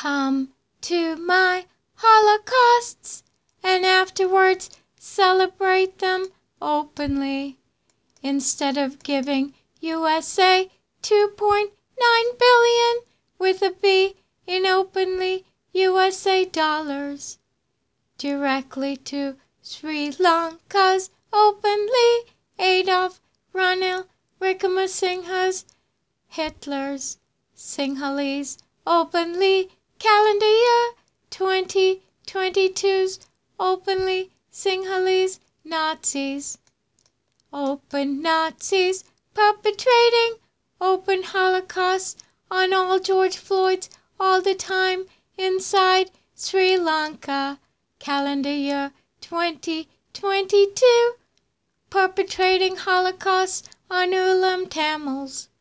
come to my holocausts and afterwards celebrate them openly. Instead of giving USA 2.9 billion with a B in openly USA dollars directly to Sri Lanka's openly Adolf Ranil Wickramasinghe's Hitler's Sinhalese openly calendar year 2022's openly Sinhalese Nazis. Open Nazis perpetrating open Holocaust on all George Floyds all the time inside Sri Lanka. Calendar year 2022. Perpetrating Holocaust on Ulam Tamils.